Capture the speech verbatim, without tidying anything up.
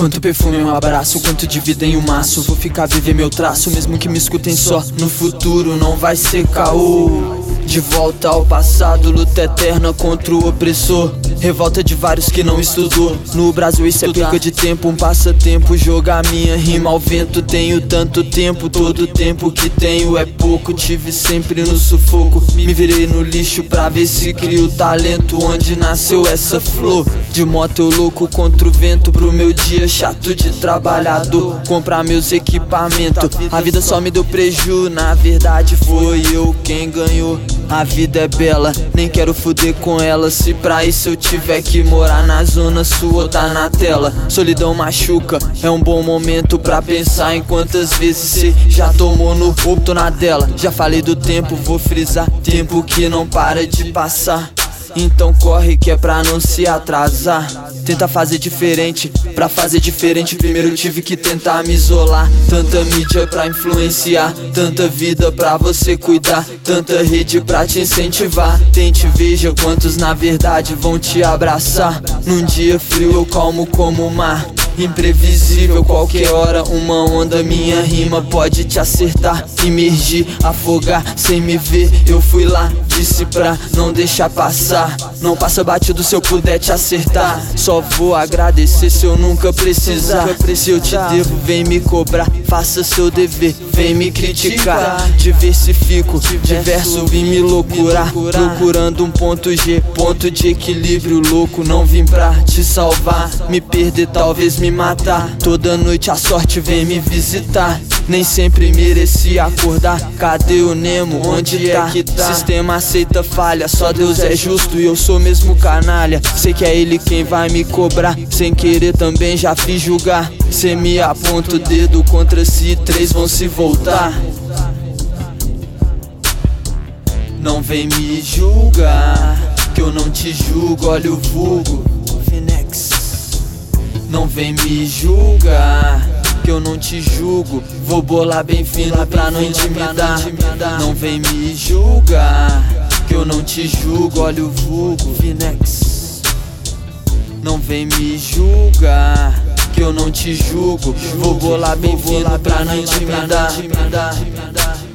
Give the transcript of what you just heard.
Quanto perfume em um abraço, quanto de vida em um maço. Vou ficar viver meu traço, mesmo que me escutem só. No futuro não vai ser caô. De volta ao passado, luta eterna contra o opressor. Revolta de vários que não estudou. No Brasil isso é perca de tempo, um passatempo. Jogar minha rima ao vento. Tenho tanto tempo, todo tempo que tenho é pouco. Tive sempre no sufoco, me virei no lixo pra ver se crio talento. Onde nasceu essa flor? De moto eu louco contra o vento. Pro meu dia chato de trabalhador, comprar meus equipamentos. A vida só me deu preju, na verdade foi eu quem ganhou. A vida é bela, nem quero fuder com ela. Se pra isso eu tiver que morar na zona sul ou tá na tela. Solidão machuca, é um bom momento pra pensar em quantas vezes cê já tomou no roubo. Tô na dela, já falei do tempo, vou frisar. Tempo que não para de passar. Então corre que é pra não se atrasar. Tenta fazer diferente, pra fazer diferente primeiro tive que tentar me isolar. Tanta mídia pra influenciar, tanta vida pra você cuidar, tanta rede pra te incentivar. Tente, veja quantos na verdade vão te abraçar. Num dia frio eu calmo como o mar, imprevisível, qualquer hora uma onda, minha rima pode te acertar. Imergir, afogar, sem me ver, eu fui lá, disse pra não deixar passar. Não passa batido se eu puder te acertar. Só vou agradecer se eu nunca precisar. Se eu te devo, vem me cobrar. Faça seu dever, vem me criticar. Diversifico, diverso, vim me loucurar. Procurando um ponto G, ponto de equilíbrio louco. Não vim pra te salvar, me perder, talvez me matar. Toda noite a sorte vem me visitar. Nem sempre mereci acordar. Cadê o Nemo? Onde é que tá? Sistema aceita falha, só Deus é justo e eu sou mesmo canalha. Sei que é ele quem vai me cobrar. Sem querer também já fiz julgar. Cê me aponta o dedo contra si, três vão se voltar. Não vem me julgar, que eu não te julgo, olha o vulgo Finex. Não vem me julgar, que eu não te julgo. Vou bolar bem fino pra não intimidar. Não vem me julgar, que eu não te julgo, olha o vulgo Finex. Não vem me julgar, que eu não te julgo. Vou bolar bem fino pra não intimidar.